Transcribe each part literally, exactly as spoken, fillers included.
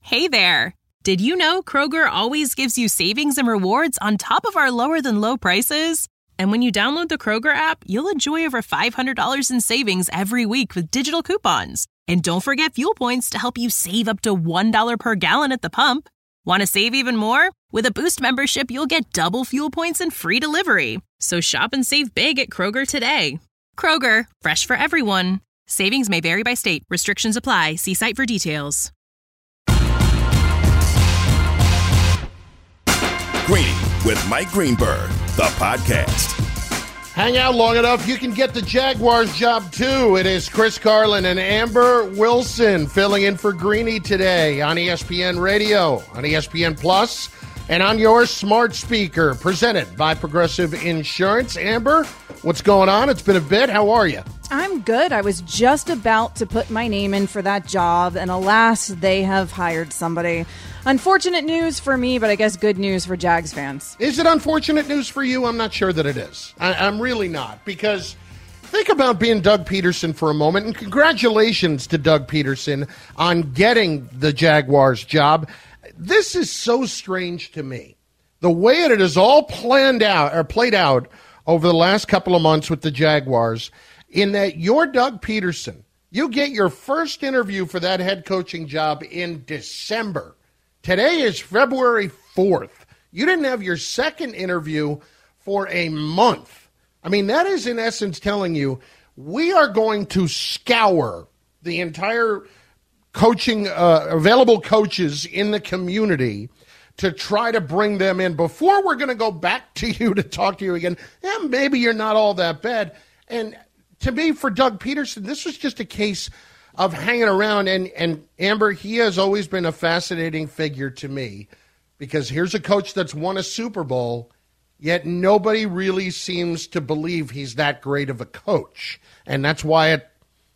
Hey there! Did you know Kroger always gives you savings and rewards on top of our lower-than-low prices? And when you download the Kroger app, you'll enjoy over five hundred dollars in savings every week with digital coupons. And don't forget fuel points to help you save up to one dollar per gallon at the pump. Want to save even more? With a Boost membership, you'll get double fuel points and free delivery. So shop and save big at Kroger today. Kroger, fresh for everyone. Savings may vary by state. Restrictions apply. See site for details. Greeny with Mike Greenberg, the podcast. Hang out long enough, you can get the Jaguars job too. It is Chris Carlin and Amber Wilson filling in for Greeny today on E S P N Radio, on E S P N Plus, and on your smart speaker, presented by Progressive Insurance. Amber, what's going on? It's been a bit. How are you? I'm good. I was just about to put my name in for that job, and alas, they have hired somebody. Unfortunate news for me, but I guess good news for Jags fans. Is it unfortunate news for you? I'm not sure that it is. I, I'm really not, because think about being Doug Peterson for a moment, and congratulations to Doug Peterson on getting the Jaguars job. This is so strange to me. The way it is all planned out or played out over the last couple of months with the Jaguars, in that you're Doug Peterson. You get your first interview for that head coaching job in December. Today is February fourth. You didn't have your second interview for a month. I mean, that is in essence telling you we are going to scour the entire coaching, uh, available coaches in the community to try to bring them in before we're going to go back to you to talk to you again. Yeah, maybe you're not all that bad. And to me, for Doug Peterson, this was just a case of hanging around. And, and Amber, he has always been a fascinating figure to me, because here's a coach that's won a Super Bowl, yet nobody really seems to believe he's that great of a coach. And that's why it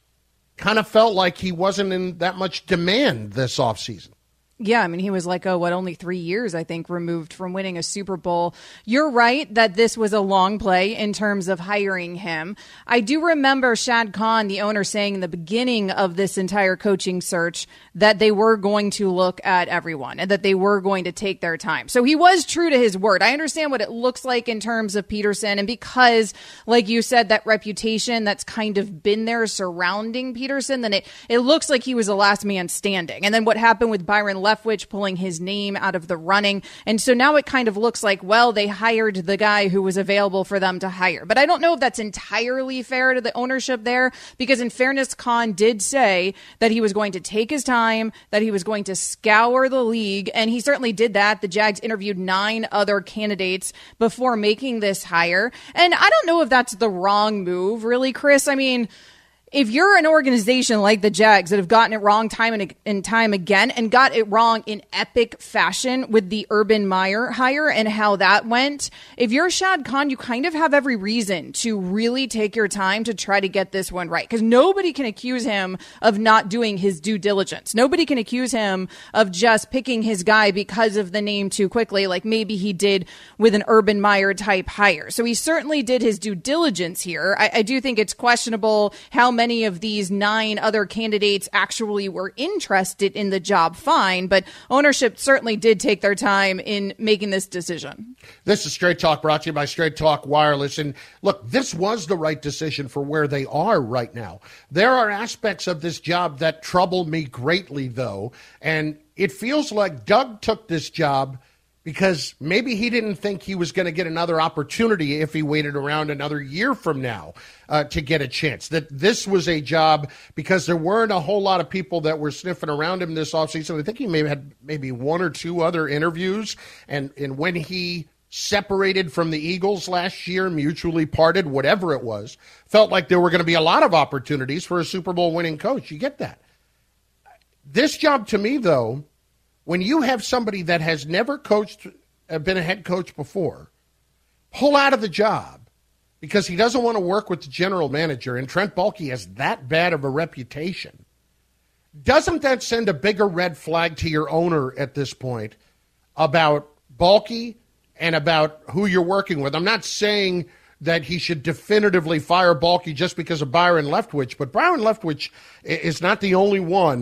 kind of felt like he wasn't in that much demand this offseason. Yeah, I mean, he was like, oh, what, only three years, I think, removed from winning a Super Bowl. You're right that this was a long play in terms of hiring him. I do remember Shad Khan, the owner, saying in the beginning of this entire coaching search that they were going to look at everyone and that they were going to take their time. So he was true to his word. I understand what it looks like in terms of Peterson. And because, like you said, that reputation that's kind of been there surrounding Peterson, then it, it looks like he was the last man standing. And then what happened with Byron Leftwich pulling his name out of the running. And so now it kind of looks like, well, they hired the guy who was available for them to hire. But I don't know if that's entirely fair to the ownership there, because in fairness, Khan did say that he was going to take his time, that he was going to scour the league. And he certainly did that. The Jags interviewed nine other candidates before making this hire. And I don't know if that's the wrong move, really, Chris. I mean, if you're an organization like the Jags that have gotten it wrong time and, and time again and got it wrong in epic fashion with the Urban Meyer hire and how that went, if you're Shad Khan, you kind of have every reason to really take your time to try to get this one right, because nobody can accuse him of not doing his due diligence. Nobody can accuse him of just picking his guy because of the name too quickly, like maybe he did with an Urban Meyer type hire. So he certainly did his due diligence here. I, I do think it's questionable how many Many of these nine other candidates actually were interested in the job. Fine, but ownership certainly did take their time in making this decision. This is Straight Talk, brought to you by Straight Talk Wireless. And look, this was the right decision for where they are right now. There are aspects of this job that trouble me greatly, though, and it feels like Doug took this job because maybe he didn't think he was going to get another opportunity if he waited around another year from now uh, to get a chance. That this was a job because there weren't a whole lot of people that were sniffing around him this offseason. I think he may have had maybe one or two other interviews. And, and when he separated from the Eagles last year, mutually parted, whatever it was, felt like there were going to be a lot of opportunities for a Super Bowl winning coach. You get that. This job to me, though, when you have somebody that has never coached, uh, been a head coach before, pull out of the job because he doesn't want to work with the general manager, and Trent Baalke has that bad of a reputation, doesn't that send a bigger red flag to your owner at this point about Baalke and about who you're working with? I'm not saying that he should definitively fire Baalke just because of Byron Leftwich, but Byron Leftwich is not the only one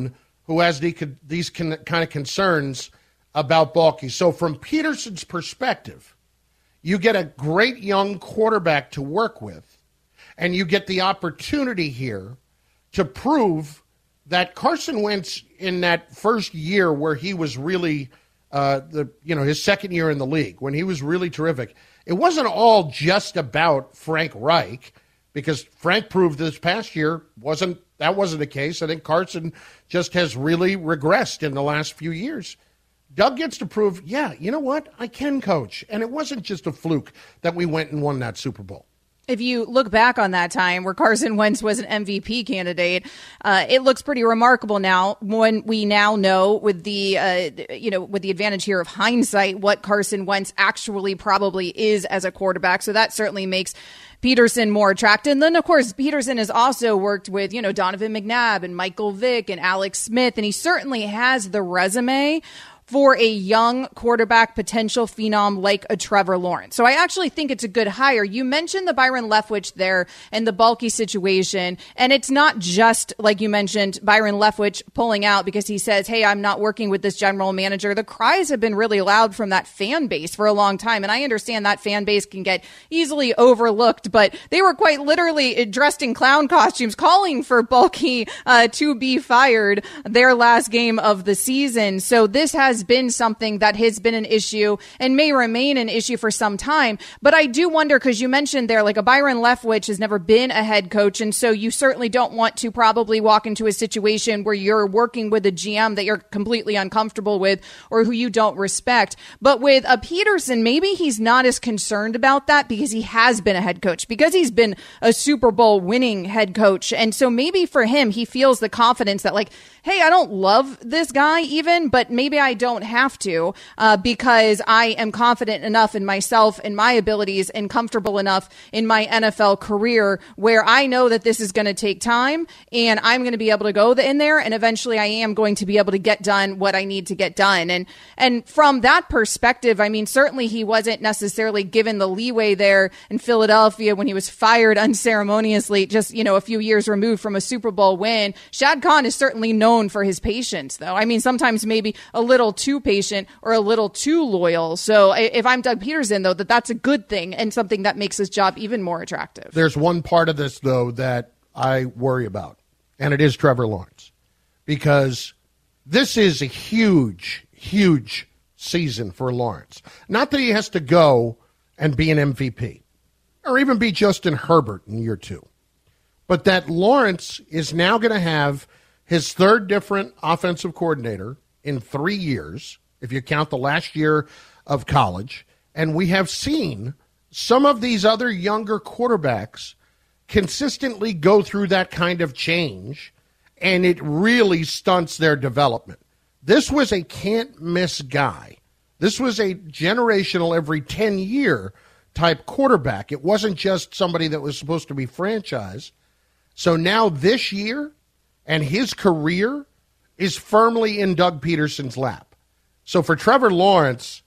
who has the, these kind of concerns about Baalke. So from Peterson's perspective, you get a great young quarterback to work with, and you get the opportunity here to prove that Carson Wentz in that first year where he was really, uh, the you know, his second year in the league, when he was really terrific, it wasn't all just about Frank Reich, because Frank proved this past year wasn't that wasn't the case. I think Carson just has really regressed in the last few years. Doug gets to prove, yeah, you know what? I can coach. And it wasn't just a fluke that we went and won that Super Bowl. If you look back on that time where Carson Wentz was an M V P candidate, uh, it looks pretty remarkable now when we now know with the, uh, you know, with the advantage here of hindsight, what Carson Wentz actually probably is as a quarterback. So that certainly makes Peterson more attractive. And then, of course, Peterson has also worked with, you know, Donovan McNabb and Michael Vick and Alex Smith, and he certainly has the resume for a young quarterback potential phenom like a Trevor Lawrence. So I actually think it's a good hire. You mentioned the Byron Leftwich there and the Baalke situation, and it's not just, like you mentioned, Byron Leftwich pulling out because he says, hey, I'm not working with this general manager. The cries have been really loud from that fan base for a long time, and I understand that fan base can get easily overlooked, but they were quite literally dressed in clown costumes calling for Baalke uh, to be fired their last game of the season. So this has been something that has been an issue and may remain an issue for some time. But I do wonder, because you mentioned there, like a Byron Leftwich has never been a head coach. And so you certainly don't want to probably walk into a situation where you're working with a G M that you're completely uncomfortable with or who you don't respect. But with a Peterson, maybe he's not as concerned about that because he has been a head coach, because he's been a Super Bowl winning head coach. And so maybe for him, he feels the confidence that, like, hey, I don't love this guy even, but maybe I don't have to uh, because I am confident enough in myself and my abilities and comfortable enough in my N F L career where I know that this is going to take time and I'm going to be able to go in there and eventually I am going to be able to get done what I need to get done. And and from that perspective, I mean, certainly he wasn't necessarily given the leeway there in Philadelphia when he was fired unceremoniously just, you know, a few years removed from a Super Bowl win. Shad Khan is certainly known for his patience, though. I mean, sometimes maybe a little too patient or a little too loyal. So if I'm Doug Peterson, though, that that's a good thing and something that makes his job even more attractive. There's one part of this, though, that I worry about, and it is Trevor Lawrence, because this is a huge, huge season for Lawrence. Not that he has to go and be an M V P or even be Justin Herbert in year two, but that Lawrence is now going to have his third different offensive coordinator in three years, if you count the last year of college. And we have seen some of these other younger quarterbacks consistently go through that kind of change, and it really stunts their development. This was a can't-miss guy. This was a generational, every ten-year type quarterback. It wasn't just somebody that was supposed to be franchised. So now this year, and his career is firmly in Doug Peterson's lap. So for Trevor Lawrence,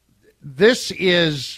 this is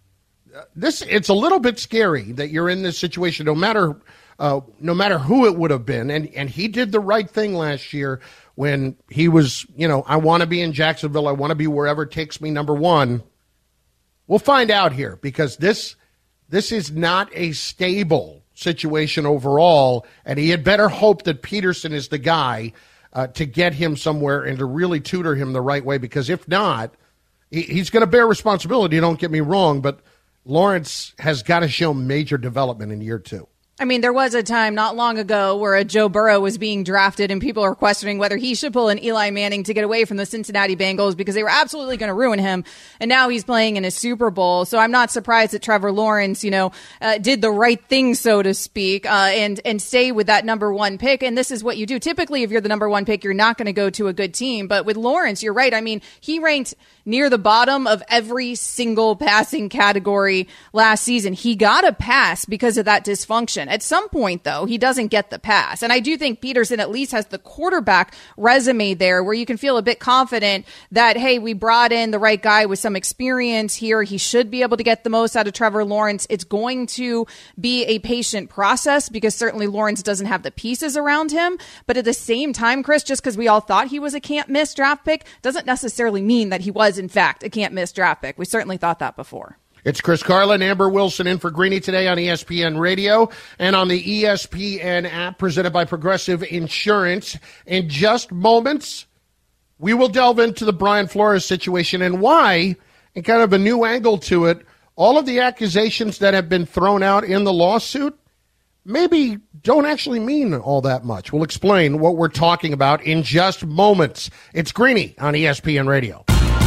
this. It's a little bit scary that you're in this situation, no matter uh, no matter who it would have been. And and he did the right thing last year when he was, you know, I want to be in Jacksonville. I want to be wherever it takes me. Number one, we'll find out here, because this this is not a stable situation overall, and he had better hope that Peterson is the guy uh, to get him somewhere and to really tutor him the right way, because if not, he, he's going to bear responsibility, don't get me wrong, but Lawrence has got to show major development in year two. I mean, there was a time not long ago where a Joe Burrow was being drafted and people were questioning whether he should pull an Eli Manning to get away from the Cincinnati Bengals because they were absolutely going to ruin him. And now he's playing in a Super Bowl. So I'm not surprised that Trevor Lawrence, you know, uh, did the right thing, so to speak, uh, and, and stay with that number one pick. And this is what you do. Typically, if you're the number one pick, you're not going to go to a good team. But with Lawrence, you're right. I mean, he ranked near the bottom of every single passing category last season. He got a pass because of that dysfunction. Peterson. At some point, though, he doesn't get the pass. And I do think Peterson at least has the quarterback resume there where you can feel a bit confident that, hey, we brought in the right guy with some experience here. He should be able to get the most out of Trevor Lawrence. It's going to be a patient process because certainly Lawrence doesn't have the pieces around him. But at the same time, Chris, just because we all thought he was a can't-miss draft pick doesn't necessarily mean that he was, in fact, a can't-miss draft pick. We certainly thought that before. It's Chris Carlin, Amber Wilson in for Greeny today on E S P N Radio and on the E S P N app presented by Progressive Insurance. In just moments, we will delve into the Brian Flores situation and why, and kind of a new angle to it, all of the accusations that have been thrown out in the lawsuit maybe don't actually mean all that much. We'll explain what we're talking about in just moments. It's Greeny on E S P N Radio.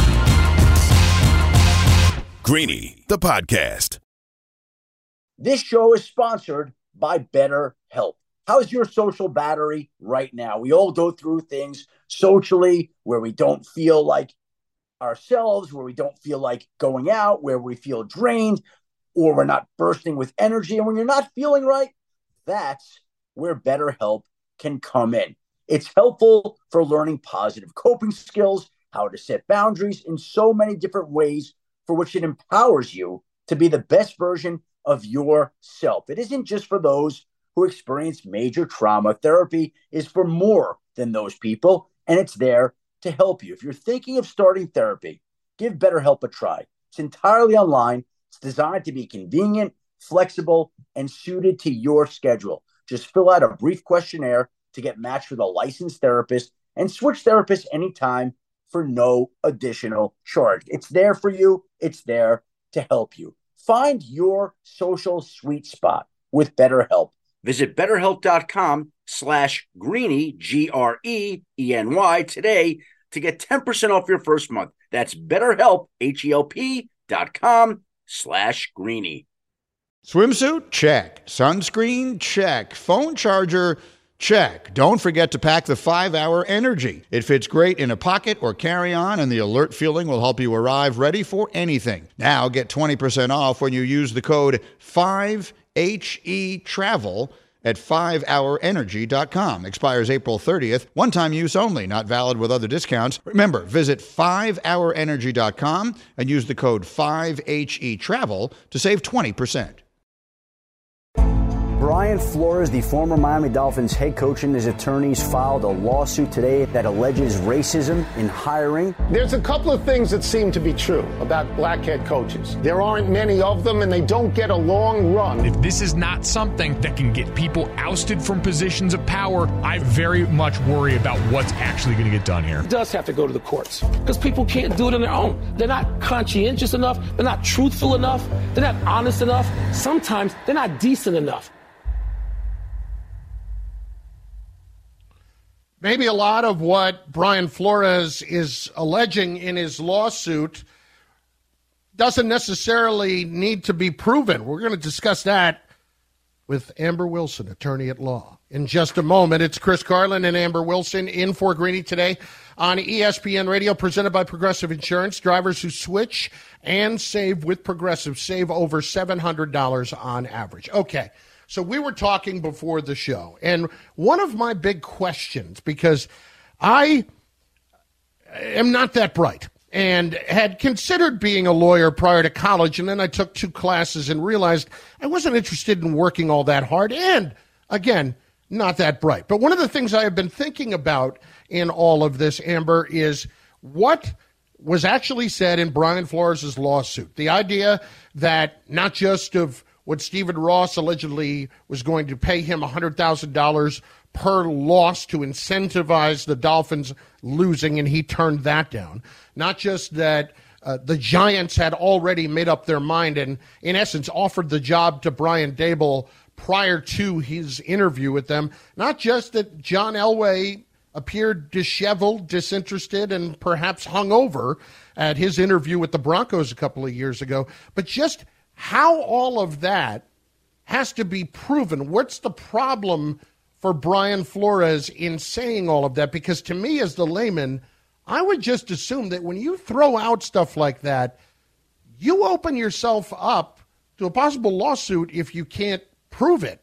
Greeny, the podcast. This show is sponsored by BetterHelp. How's your social battery right now? We all go through things socially where we don't feel like ourselves, where we don't feel like going out, where we feel drained, or we're not bursting with energy. And when you're not feeling right, that's where BetterHelp can come in. It's helpful for learning positive coping skills, how to set boundaries in so many different ways, for which it empowers you to be the best version of yourself. It isn't just for those who experience major trauma. Therapy is for more than those people, and it's there to help you. If you're thinking of starting therapy, give BetterHelp a try. It's entirely online. It's designed to be convenient, flexible, and suited to your schedule. Just fill out a brief questionnaire to get matched with a licensed therapist and switch therapists anytime for no additional charge. It's there for you. It's there to help you. Find your social sweet spot with BetterHelp. Visit BetterHelp.com slash Greeny, G R E E N Y, today to get ten percent off your first month. That's BetterHelp, H E L P dot com slash Greeny. Swimsuit? Check. Sunscreen? Check. Phone charger? Check. Don't forget to pack the five hour Energy. It fits great in a pocket or carry-on, and the alert feeling will help you arrive ready for anything. Now get twenty percent off when you use the code five H E travel at five hour energy dot com. Expires April thirtieth. One-time use only. Not valid with other discounts. Remember, visit five hour energy dot com and use the code five H E travel to save twenty percent. Brian Flores, the former Miami Dolphins head coach, and his attorneys filed a lawsuit today that alleges racism in hiring. There's a couple of things that seem to be true about black head coaches. There aren't many of them, and they don't get a long run. If this is not something that can get people ousted from positions of power, I very much worry about what's actually going to get done here. It does have to go to the courts because people can't do it on their own. They're not conscientious enough. They're not truthful enough. They're not honest enough. Sometimes they're not decent enough. Maybe a lot of what Brian Flores is alleging in his lawsuit doesn't necessarily need to be proven. We're going to discuss that with Amber Wilson, attorney at law, in just a moment. It's Chris Carlin and Amber Wilson in for Greeny today on E S P N Radio, presented by Progressive Insurance. Drivers who switch and save with Progressive save over seven hundred dollars on average. Okay. So we were talking before the show, and one of my big questions, because I am not that bright and had considered being a lawyer prior to college, and then I took two classes and realized I wasn't interested in working all that hard, and again, not that bright. But one of the things I have been thinking about in all of this, Amber, is what was actually said in Brian Flores' lawsuit. The idea that not just of what Stephen Ross allegedly was going to pay him one hundred thousand dollars per loss to incentivize the Dolphins losing, and he turned that down. Not just that uh, the Giants had already made up their mind and, in essence, offered the job to Brian Daboll prior to his interview with them. Not just that John Elway appeared disheveled, disinterested, and perhaps hungover at his interview with the Broncos a couple of years ago, but just how all of that has to be proven. What's the problem for Brian Flores in saying all of that? Because to me, as the layman, I would just assume that when you throw out stuff like that, you open yourself up to a possible lawsuit if you can't prove it.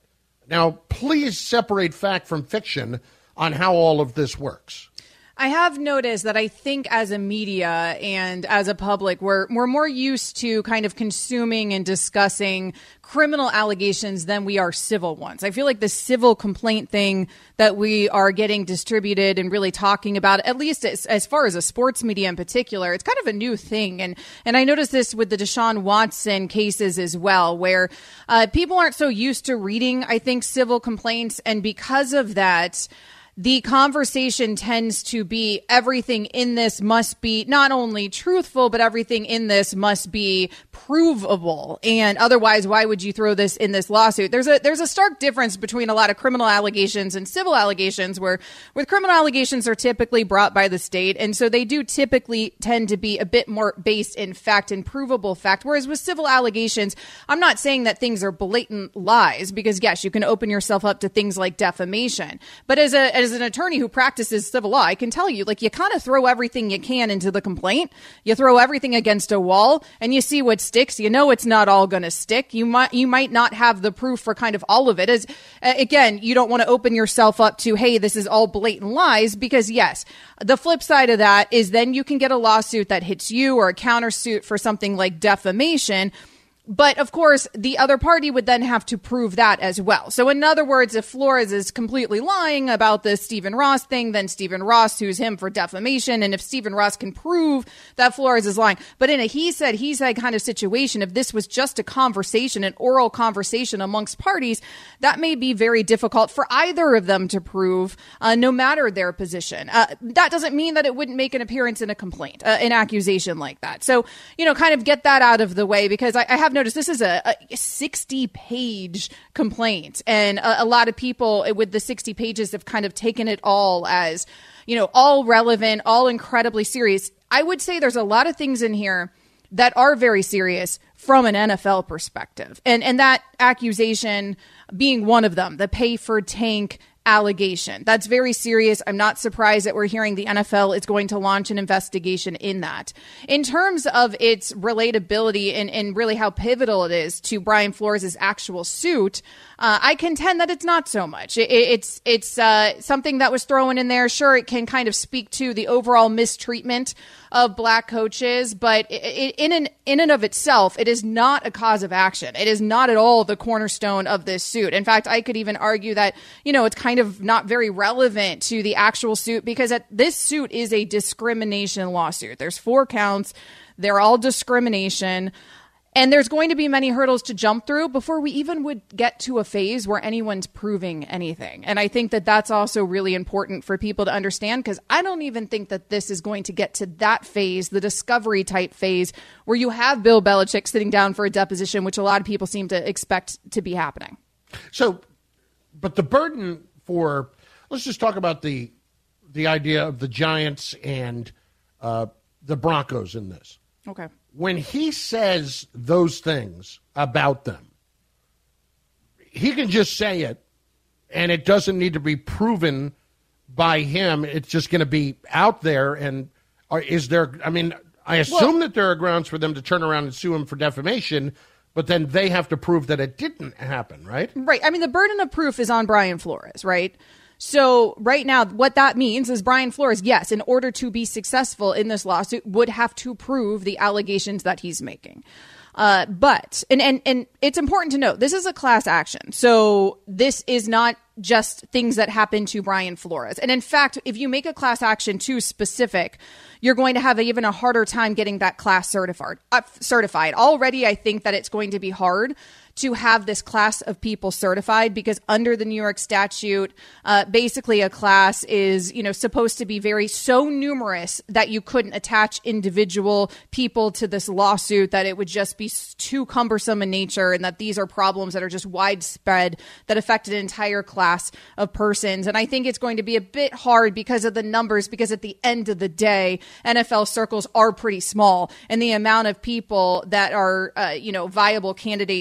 Now, please separate fact from fiction on how all of this works. I have noticed that I think as a media and as a public, we're we're more used to kind of consuming and discussing criminal allegations than we are civil ones. I feel like the civil complaint thing that we are getting distributed and really talking about, at least as, as far as a sports media in particular, it's kind of a new thing. And and I noticed this with the Deshaun Watson cases as well, where uh, people aren't so used to reading, I think, civil complaints. And because of that, the conversation tends to be everything in this must be not only truthful, but everything in this must be provable. And otherwise, why would you throw this in this lawsuit? There's a there's a stark difference between a lot of criminal allegations and civil allegations, where with criminal allegations are typically brought by the state. And so they do typically tend to be a bit more based in fact and provable fact. Whereas with civil allegations, I'm not saying that things are blatant lies, because yes, you can open yourself up to things like defamation. But as a as As an attorney who practices civil law, I can tell you, like, you kind of throw everything you can into the complaint. You throw everything against a wall and you see what sticks. You know, it's not all going to stick. You might, you might not have the proof for kind of all of it. As uh, again, you don't want to open yourself up to, hey, this is all blatant lies, because yes, the flip side of that is then you can get a lawsuit that hits you or a countersuit for something like defamation. But of course, the other party would then have to prove that as well. So in other words, if Flores is completely lying about the Stephen Ross thing, then Stephen Ross sues him for defamation. And if Stephen Ross can prove that Flores is lying, but in a he said, he said kind of situation, if this was just a conversation, an oral conversation amongst parties, that may be very difficult for either of them to prove, uh, no matter their position. Uh, that doesn't mean that it wouldn't make an appearance in a complaint, uh, an accusation like that. So, you know, kind of get that out of the way, because I, I have notice this is a, a sixty page complaint, and a, a lot of people with the sixty pages have kind of taken it all as, you know, all relevant, all incredibly serious. I would say there's a lot of things in here that are very serious from an N F L perspective. And, and that accusation being one of them, the pay for tank allegation. That's very serious. I'm not surprised that we're hearing the N F L is going to launch an investigation in that. In terms of its relatability and, and really how pivotal it is to Brian Flores' actual suit, uh, I contend that it's not so much. It, it's it's uh, something that was thrown in there. Sure, it can kind of speak to the overall mistreatment of black coaches, but it, it, in an, in and of itself, it is not a cause of action. It is not at all the cornerstone of this suit. In fact, I could even argue that, you know, it's kind of not very relevant to the actual suit, because at, this suit is a discrimination lawsuit. There's four counts. They're all discrimination. And there's going to be many hurdles to jump through before we even would get to a phase where anyone's proving anything. And I think that that's also really important for people to understand, because I don't even think that this is going to get to that phase, the discovery type phase, where you have Bill Belichick sitting down for a deposition, which a lot of people seem to expect to be happening. So, but the burden for, let's just talk about the the idea of the Giants and uh, the Broncos in this. Okay. When he says those things about them, he can just say it, and it doesn't need to be proven by him. It's just going to be out there. And are, is there, I mean, I assume well, that there are grounds for them to turn around and sue him for defamation, but then they have to prove that it didn't happen, right? Right. I mean, the burden of proof is on Brian Flores, right? So right now, what that means is Brian Flores, yes, in order to be successful in this lawsuit, would have to prove the allegations that he's making. Uh, but, and, and, and it's important to note, this is a class action. So this is not just things that happen to Brian Flores. And in fact, if you make a class action too specific, you're going to have even a harder time getting that class certified. Uh, certified. Already, I think that it's going to be hard to have this class of people certified, because under the New York statute, uh, basically a class is, you know, supposed to be very so numerous that you couldn't attach individual people to this lawsuit, that it would just be too cumbersome in nature, and that these are problems that are just widespread that affect an entire class of persons. And I think it's going to be a bit hard because of the numbers, because at the end of the day, N F L circles are pretty small, and the amount of people that are, uh, you know, viable candidates for N F L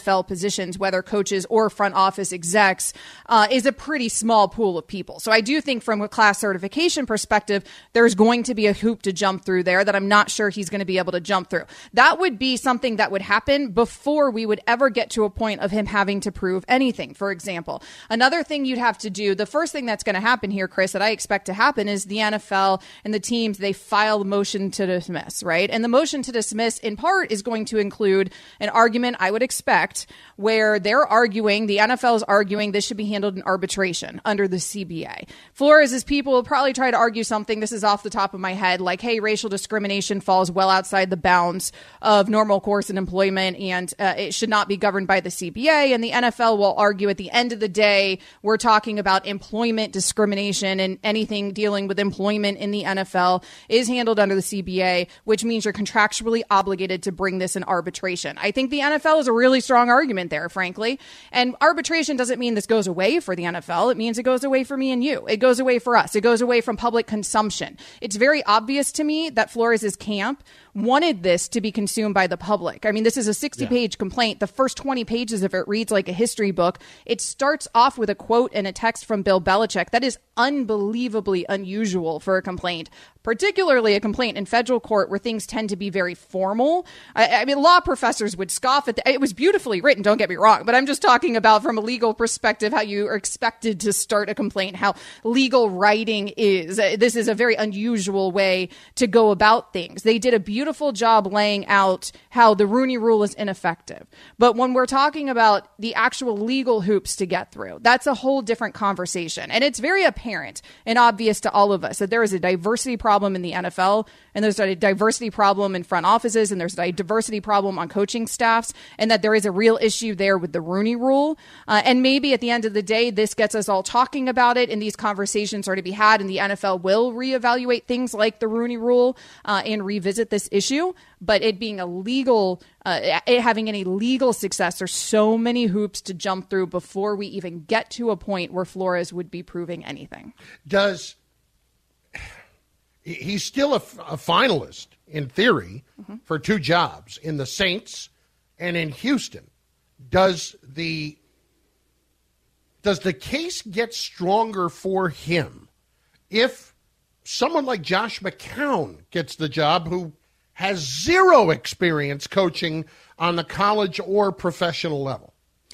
F L positions, whether coaches or front office execs, uh, is a pretty small pool of people. So I do think from a class certification perspective, there's going to be a hoop to jump through there that I'm not sure he's going to be able to jump through. That would be something that would happen before we would ever get to a point of him having to prove anything, for example. Another thing you'd have to do, the first thing that's going to happen here, Chris, that I expect to happen is the N F L and the teams, they file the motion to dismiss, right? And the motion to dismiss in part is going to include an argument, I would expect, where they're arguing, the N F L is arguing this should be handled in arbitration under the C B A. Flores' people will probably try to argue something, this is off the top of my head, like, hey, racial discrimination falls well outside the bounds of normal course in employment and uh, it should not be governed by the C B A. And the N F L will argue at the end of the day, we're talking about employment discrimination, and anything dealing with employment in the N F L is handled under the C B A, which means you're contractually obligated to bring this in arbitration. I think the N F L is a really strong argument there, frankly. And arbitration doesn't mean this goes away for the N F L. It means it goes away for me and you. It goes away for us. It goes away from public consumption. It's very obvious to me that Flores' camp wanted this to be consumed by the public. I mean, this is a sixty-page yeah. complaint. The first twenty pages of it reads like a history book. It starts off with a quote and a text from Bill Belichick. That is unbelievably unusual for a complaint, particularly a complaint in federal court where things tend to be very formal. I, I mean, law professors would scoff at the, it was beautifully written, don't get me wrong, but I'm just talking about from a legal perspective how you are expected to start a complaint, how legal writing is. This is a very unusual way to go about things. They did a beautiful job laying out how the Rooney Rule is ineffective. But when we're talking about the actual legal hoops to get through, that's a whole different conversation. And it's very apparent and obvious to all of us that there is a diversity problem in the N F L, and there's a diversity problem in front offices, and there's a diversity problem on coaching staffs, and that there is a real issue there with the Rooney Rule. Uh, and maybe at the end of the day, this gets us all talking about it, and these conversations are to be had, and the N F L will reevaluate things like the Rooney Rule uh, and revisit this issue. But it being a legal, uh, it having any legal success, there's so many hoops to jump through before we even get to a point where Flores would be proving anything. Does he's still a, a finalist in theory mm-hmm. for two jobs in the Saints and in Houston? Does the does the case get stronger for him if someone like Josh McCown gets the job, who has zero experience coaching on the college or professional level?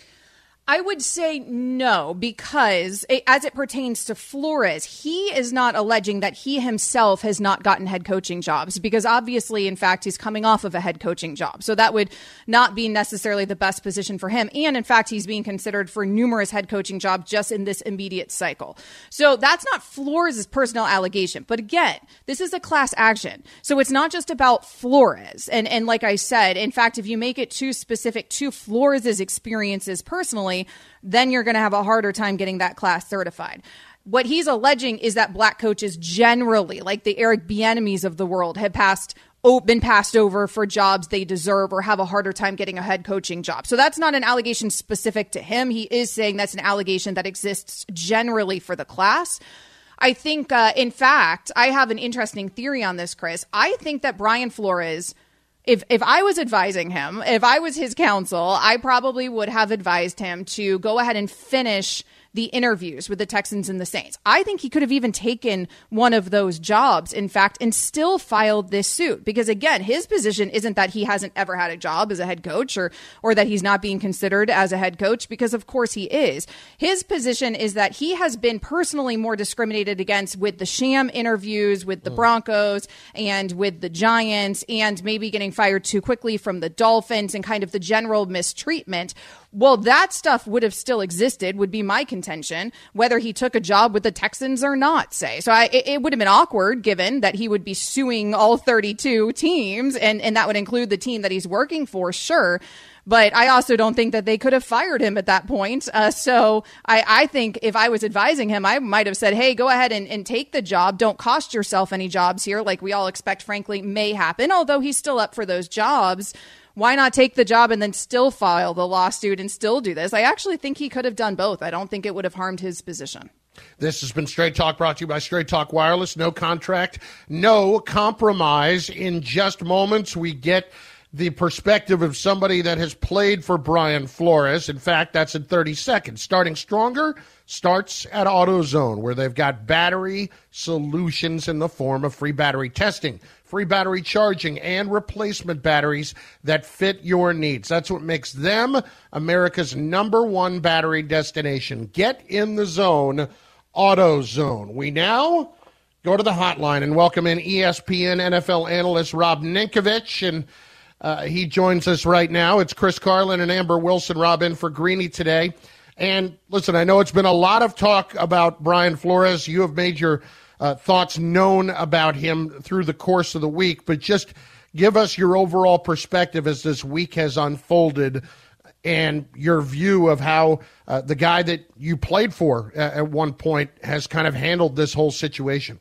I would say no, because it, as it pertains to Flores, he is not alleging that he himself has not gotten head coaching jobs, because obviously, in fact, he's coming off of a head coaching job. So that would not be necessarily the best position for him. And in fact, he's being considered for numerous head coaching jobs just in this immediate cycle. So that's not Flores' personal allegation. But again, this is a class action. So it's not just about Flores. And, and like I said, in fact, if you make it too specific to Flores' experiences personally, then you're going to have a harder time getting that class certified. What he's alleging is that black coaches generally, like the Eric Bieniemys of the world, have passed been passed over for jobs they deserve or have a harder time getting a head coaching job. So that's not an allegation specific to him. He is saying that's an allegation that exists generally for the class. I think, uh, in fact, I have an interesting theory on this, Chris. I think that Brian Flores, If if I was advising him, if I was his counsel, I probably would have advised him to go ahead and finish the interviews with the Texans and the Saints. I think he could have even taken one of those jobs, in fact, and still filed this suit. Because again, his position isn't that he hasn't ever had a job as a head coach or, or that he's not being considered as a head coach, because of course he is. His position is that he has been personally more discriminated against with the sham interviews with the Broncos and with the Giants, and maybe getting fired too quickly from the Dolphins and kind of the general mistreatment. Well, that stuff would have still existed, would be my contention, whether he took a job with the Texans or not, say. So I, it would have been awkward, given that he would be suing all thirty-two teams, and, and that would include the team that he's working for, sure. But I also don't think that they could have fired him at that point. Uh, so I, I think if I was advising him, I might have said, hey, go ahead and, and take the job. Don't cost yourself any jobs here, like we all expect, frankly, may happen, although he's still up for those jobs. Why not take the job and then still file the lawsuit and still do this? I actually think he could have done both. I don't think it would have harmed his position. This has been Straight Talk, brought to you by Straight Talk Wireless. No contract, no compromise. In just moments, we get the perspective of somebody that has played for Brian Flores. In fact, that's in thirty seconds. Starting stronger starts at AutoZone, where they've got battery solutions in the form of free battery testing, free battery charging, and replacement batteries that fit your needs. That's what makes them America's number one battery destination. Get in the zone, AutoZone. We now go to the hotline and welcome in E S P N N F L analyst Rob Ninkovich, and uh, he joins us right now. It's Chris Carlin and Amber Wilson. Rob in for Greeny today. And listen, I know it's been a lot of talk about Brian Flores. You have made your uh, thoughts known about him through the course of the week, but just give us your overall perspective as this week has unfolded and your view of how uh, the guy that you played for uh, at one point has kind of handled this whole situation.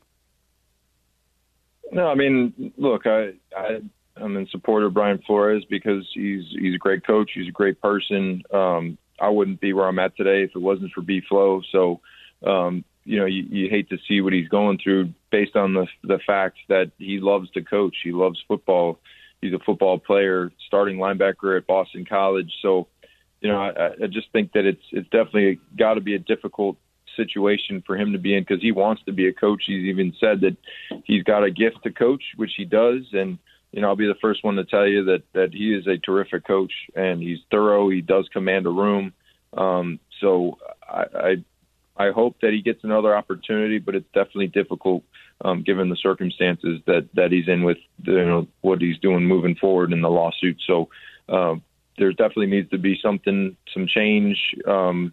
No, I mean, look, I, I, I'm in support of Brian Flores because he's he's a great coach. He's a great person. Um, I wouldn't be where I'm at today if it wasn't for B-Flow. So, um, you know, you, you hate to see what he's going through based on the the fact that he loves to coach. He loves football. He's a football player, starting linebacker at Boston College. So, you know, I, I just think that it's it's definitely got to be a difficult situation for him to be in because he wants to be a coach. He's even said that he's got a gift to coach, which he does. And, you know, I'll be the first one to tell you that, that he is a terrific coach and he's thorough. He does command a room. Um, so I, I, I hope that he gets another opportunity, but it's definitely difficult um, given the circumstances that, that he's in with, you know, what he's doing moving forward in the lawsuit. So um, there definitely needs to be something, some change. Um,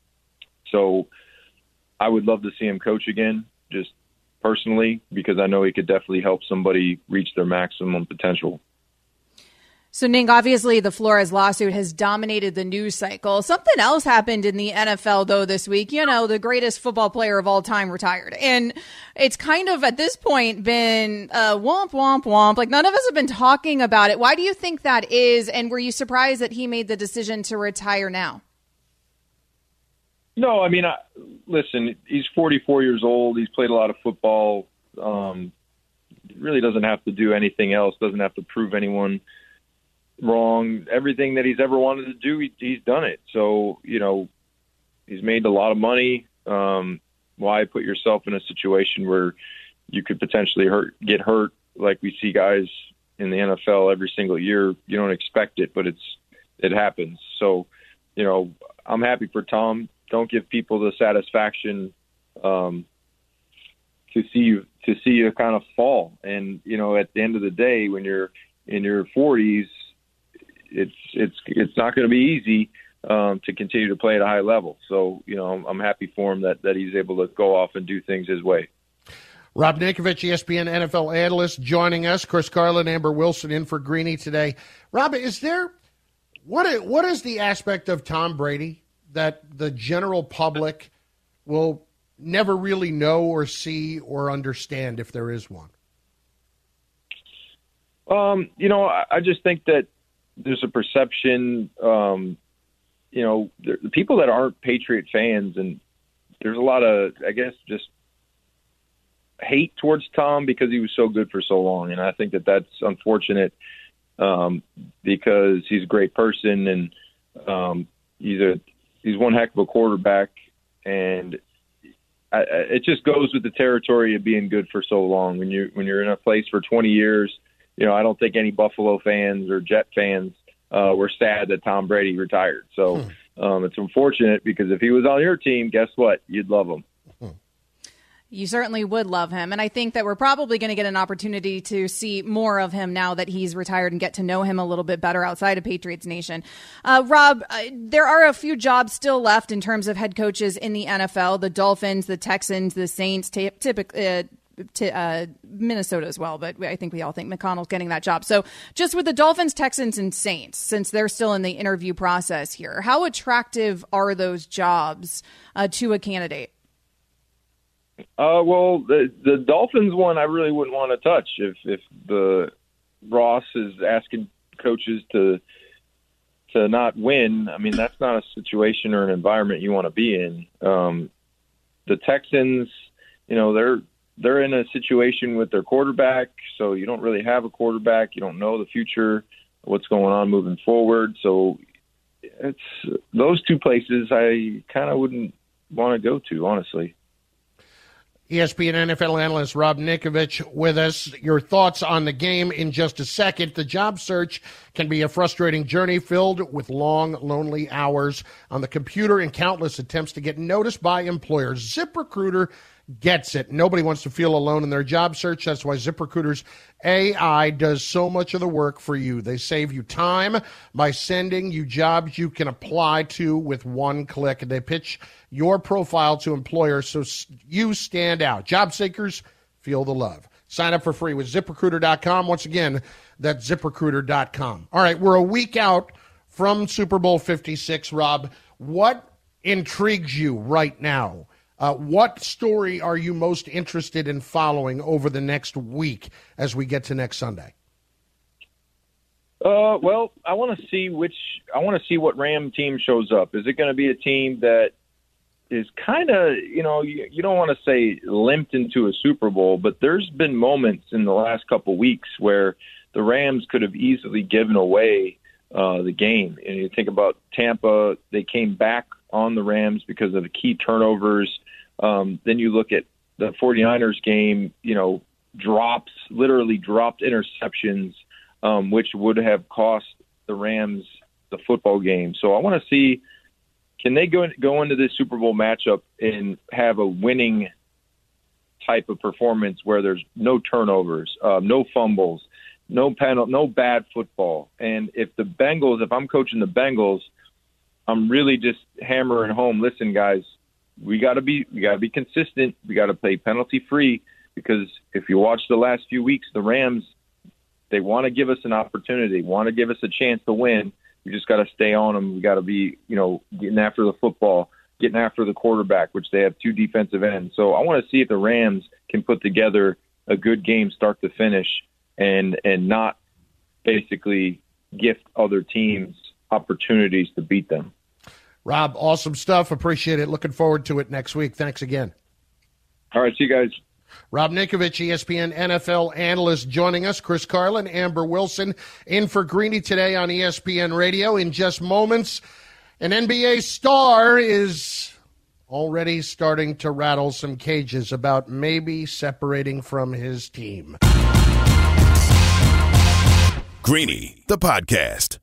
so I would love to see him coach again, just personally, because I know he could definitely help somebody reach their maximum potential. So, Ning, obviously the Flores lawsuit has dominated the news cycle. Something else happened in the N F L, though, this week. You know, the greatest football player of all time retired. And it's kind of, at this point, been uh, womp, womp, womp. Like, none of us have been talking about it. Why do you think that is? And were you surprised that he made the decision to retire now? No, I mean, I, listen, he's forty-four years old. He's played a lot of football. Um, really doesn't have to do anything else, doesn't have to prove anyone wrong. Everything that he's ever wanted to do, he, he's done it. So, you know, he's made a lot of money. Um, why put yourself in a situation where you could potentially hurt, get hurt like we see guys in the N F L every single year? You don't expect it, but it's it happens. So, you know, I'm happy for Tom. Don't give people the satisfaction um, to see you to see you kind of fall. And you know, at the end of the day, when you're in your forties, it's it's it's not going to be easy um, to continue to play at a high level. So you know, I'm, I'm happy for him that that he's able to go off and do things his way. Rob Ninkovich, E S P N N F L analyst, joining us. Chris Carlin, Amber Wilson in for Greeny today. Rob, is there what what is the aspect of Tom Brady that the general public will never really know or see or understand, if there is one? Um, you know, I, I just think that there's a perception, um, you know, the, the people that aren't Patriot fans, and there's a lot of, I guess, just hate towards Tom because he was so good for so long. And I think that that's unfortunate um, because he's a great person and um, he's a, He's one heck of a quarterback, and I, it just goes with the territory of being good for so long. When you when you're in a place for twenty years, you know, I don't think any Buffalo fans or Jet fans uh, were sad that Tom Brady retired. So hmm. um, it's unfortunate because if he was on your team, guess what? You'd love him. You certainly would love him. And I think that we're probably going to get an opportunity to see more of him now that he's retired and get to know him a little bit better outside of Patriots Nation. Uh, Rob, uh, there are a few jobs still left in terms of head coaches in the N F L, the Dolphins, the Texans, the Saints, t- typically, uh, to uh, Minnesota as well, but I think we all think McConnell's getting that job. So just with the Dolphins, Texans, and Saints, since they're still in the interview process here, how attractive are those jobs uh, to a candidate? Uh, well, the, the Dolphins one I really wouldn't want to touch. If if the Ross is asking coaches to to not win, I mean, that's not a situation or an environment you want to be in. Um, the Texans, you know, they're they're in a situation with their quarterback, so you don't really have a quarterback. You don't know the future what's going on moving forward. So it's those two places I kind of wouldn't want to go to, honestly. E S P N N F L analyst Rob Ninkovich with us. Your thoughts on the game in just a second. The job search can be a frustrating journey filled with long, lonely hours on the computer and countless attempts to get noticed by employers. ZipRecruiter gets it. Nobody wants to feel alone in their job search. That's why ZipRecruiter's A I does so much of the work for you. They save you time by sending you jobs you can apply to with one click. And they pitch your profile to employers so you stand out. Job seekers, feel the love. Sign up for free with zip recruiter dot com. Once again, that's zip recruiter dot com. All right, we're a week out from Super Bowl fifty-six, Rob. What intrigues you right now? Uh, what story are you most interested in following over the next week as we get to next Sunday? Uh, well, I want to see which I want to see what Ram team shows up. Is it going to be a team that is kind of, you know, you, you don't want to say limped into a Super Bowl, but there's been moments in the last couple of weeks where the Rams could have easily given away uh, the game. And you think about Tampa, they came back on the Rams because of the key turnovers. Um, then you look at the 49ers game, you know, drops, literally dropped interceptions, um, which would have cost the Rams the football game. So I want to see, can they go, in, go into this Super Bowl matchup and have a winning type of performance where there's no turnovers, uh, no fumbles, no penalty, no bad football. And if the Bengals, if I'm coaching the Bengals, I'm really just hammering home, listen, guys, we got to be we got to be consistent. We got to play penalty free, because if you watch the last few weeks, the Rams, they want to give us an opportunity, want to give us a chance to win. We just got to stay on them. We got to be, you know, getting after the football, getting after the quarterback, which they have two defensive ends. So I want to see if the Rams can put together a good game start to finish and and not basically gift other teams opportunities to beat them. Rob, awesome stuff. Appreciate it. Looking forward to it next week. Thanks again. All right, see you guys. Rob Ninkovich, E S P N N F L analyst, joining us. Chris Carlin, Amber Wilson, in for Greeny today on E S P N Radio. In just moments, an N B A star is already starting to rattle some cages about maybe separating from his team. Greeny, the podcast.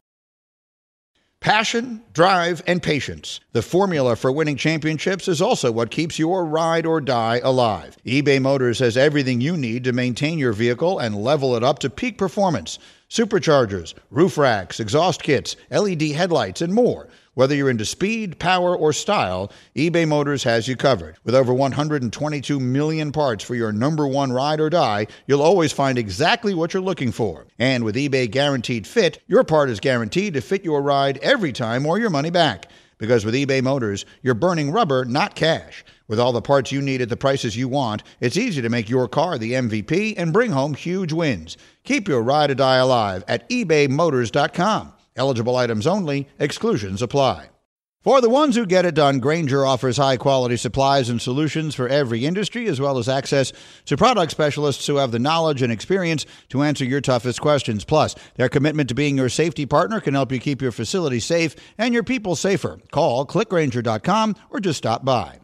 Passion, drive, and patience. The formula for winning championships is also what keeps your ride or die alive. eBay Motors has everything you need to maintain your vehicle and level it up to peak performance. Superchargers, roof racks, exhaust kits, L E D headlights, and more. Whether you're into speed, power, or style, eBay Motors has you covered. With over one hundred twenty-two million parts for your number one ride or die, you'll always find exactly what you're looking for. And with eBay Guaranteed Fit, your part is guaranteed to fit your ride every time or your money back. Because with eBay Motors, you're burning rubber, not cash. With all the parts you need at the prices you want, it's easy to make your car the M V P and bring home huge wins. Keep your ride or die alive at ebay motors dot com. Eligible items only. Exclusions apply. For the ones who get it done, Grainger offers high-quality supplies and solutions for every industry, as well as access to product specialists who have the knowledge and experience to answer your toughest questions. Plus, their commitment to being your safety partner can help you keep your facility safe and your people safer. Call click grainger dot com or just stop by.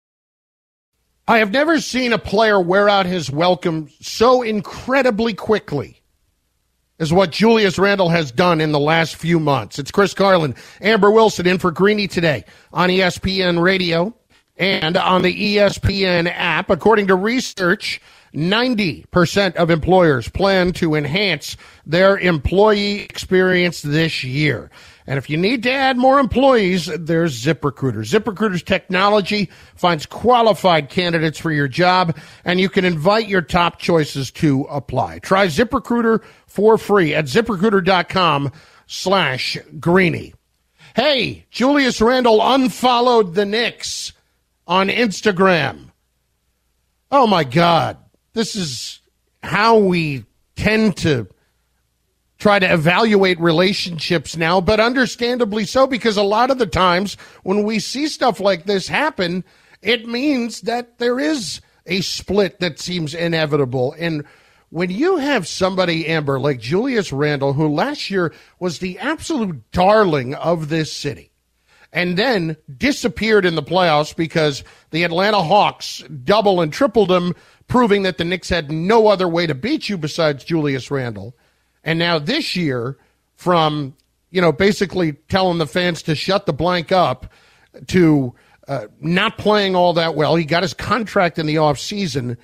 I have never seen a player wear out his welcome so incredibly quickly is what Julius Randle has done in the last few months. It's Chris Carlin, Amber Wilson in for Greeny today on E S P N Radio and on the E S P N app. According to research, ninety percent of employers plan to enhance their employee experience this year. And if you need to add more employees, there's ZipRecruiter. ZipRecruiter's technology finds qualified candidates for your job, and you can invite your top choices to apply. Try ZipRecruiter for free at ZipRecruiter.com slash Greeny. Hey, Julius Randle unfollowed the Knicks on Instagram. Oh, my God. This is how we tend to try to evaluate relationships now, but understandably so, because a lot of the times when we see stuff like this happen, it means that there is a split that seems inevitable. And when you have somebody, Amber, like Julius Randle, who last year was the absolute darling of this city, and then disappeared in the playoffs because the Atlanta Hawks double and tripled him, proving that the Knicks had no other way to beat you besides Julius Randle. And now this year, from, you know, basically telling the fans to shut the blank up to uh, not playing all that well. He got his contract in the offseason.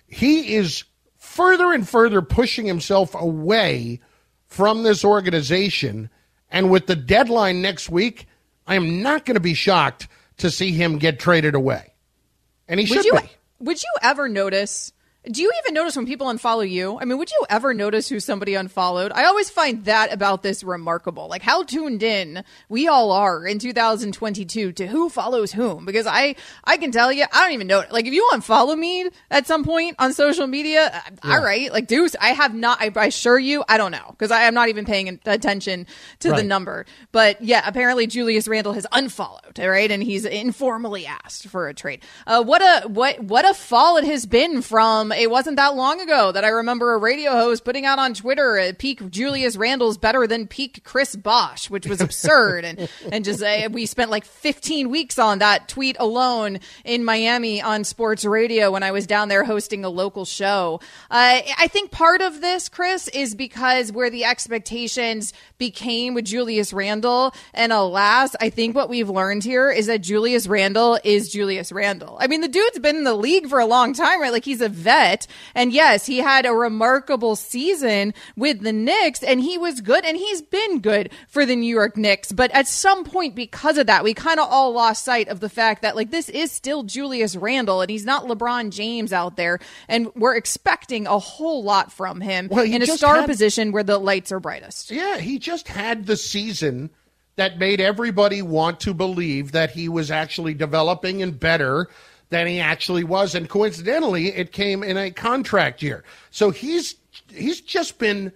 He is further and further pushing himself away from this organization. And with the deadline next week, I am not going to be shocked to see him get traded away. And he would should you, be. Would you ever notice, do you even notice when people unfollow you? I mean, would you ever notice who somebody unfollowed? I always find that about this remarkable, like how tuned in we all are in two thousand twenty-two to who follows whom. Because I, I can tell you, I don't even know. Like if you unfollow me at some point on social media, yeah. all right, like Deuce, I have not, I, I assure you, I don't know, because I am not even paying attention to right. the number. But yeah, apparently Julius Randle has unfollowed, all right, and he's informally asked for a trade. Uh, what a what what a fall it has been from. It wasn't that long ago that I remember a radio host putting out on Twitter, uh, peak Julius Randle's better than peak Chris Bosh, which was absurd. and and just uh, we spent like fifteen weeks on that tweet alone in Miami on sports radio when I was down there hosting a local show. Uh, I think part of this, Chris, is because where the expectations became with Julius Randle. And alas, I think what we've learned here is that Julius Randle is Julius Randle. I mean, the dude's been in the league for a long time, right? Like he's a vet. And yes, he had a remarkable season with the Knicks and he was good and he's been good for the New York Knicks. But at some point, because of that, we kind of all lost sight of the fact that like this is still Julius Randle and he's not LeBron James out there. And we're expecting a whole lot from him well, in a star had, position where the lights are brightest. Yeah, he just had the season that made everybody want to believe that he was actually developing and better than he actually was. And coincidentally, it came in a contract year. So he's he's just been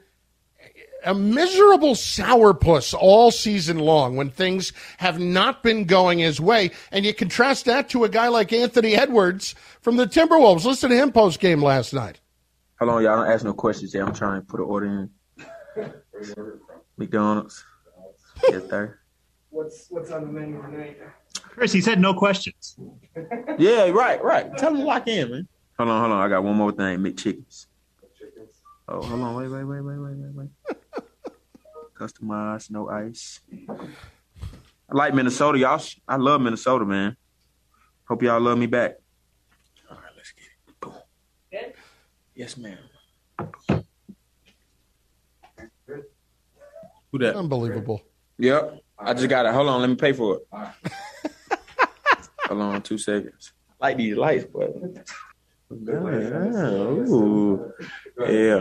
a miserable sourpuss all season long when things have not been going his way. And you contrast that to a guy like Anthony Edwards from the Timberwolves. Listen to him post-game last night. Hold on, y'all. Don't ask no questions yet. I'm trying to put an order in. McDonald's. Yes, sir. What's, what's on the menu tonight? Chris, he said no questions. Yeah, right, right. Tell him to lock in, man. Hold on, hold on. I got one more thing. McChickens. Oh, hold on. Wait, wait, wait, wait, wait, wait, wait. Customized, no ice. I like Minnesota, y'all. I love Minnesota, man. Hope y'all love me back. All right, let's get it. Boom. Okay. Yes, ma'am. Who that? Unbelievable. Yep. I just got it. Hold on. Let me pay for it. Hold on. Two seconds. I like these lights, but. Ooh. Yeah.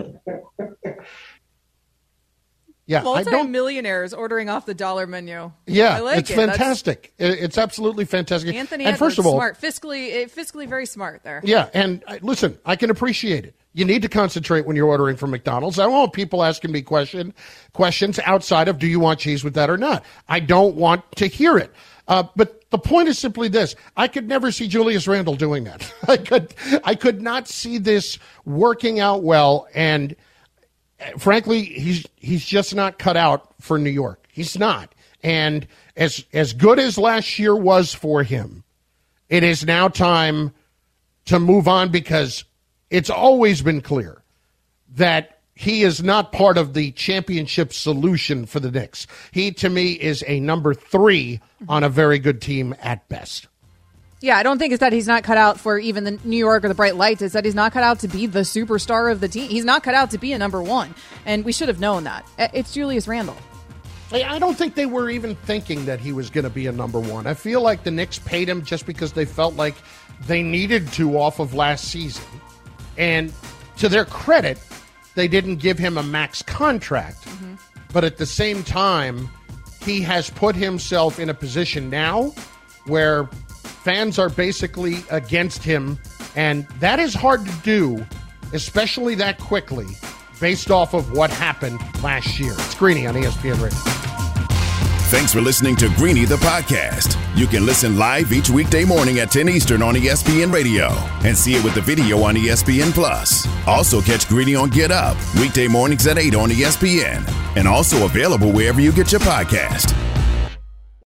Yeah. Multi-millionaires ordering off the dollar menu. Yeah. I like it's it. fantastic. That's... It's absolutely fantastic. Anthony and Edwards, first of all, smart. Fiscally, fiscally very smart there. Yeah. And uh, listen, I can appreciate it. You need to concentrate when you're ordering from McDonald's. I don't want people asking me question, questions outside of do you want cheese with that or not. I don't want to hear it. Uh, but the point is simply this. I could never see Julius Randle doing that. I could I could not see this working out well. And frankly, he's he's just not cut out for New York. He's not. And as as good as last year was for him, it is now time to move on because it's always been clear that he is not part of the championship solution for the Knicks. He, to me, is a number three on a very good team at best. Yeah, I don't think it's that he's not cut out for even the New York or the bright lights. It's that he's not cut out to be the superstar of the team. He's not cut out to be a number one, and we should have known that. It's Julius Randle. I don't think they were even thinking that he was going to be a number one. I feel like the Knicks paid him just because they felt like they needed to off of last season. And to their credit, they didn't give him a max contract. Mm-hmm. But at the same time, he has put himself in a position now where fans are basically against him. And that is hard to do, especially that quickly, based off of what happened last year. It's Greeny on E S P N Radio. Thanks for listening to Greeny the podcast. You can listen live each weekday morning at ten Eastern on E S P N Radio and see it with the video on E S P N Plus. Also catch Greeny on Get Up weekday mornings at eight on E S P N and also available wherever you get your podcast.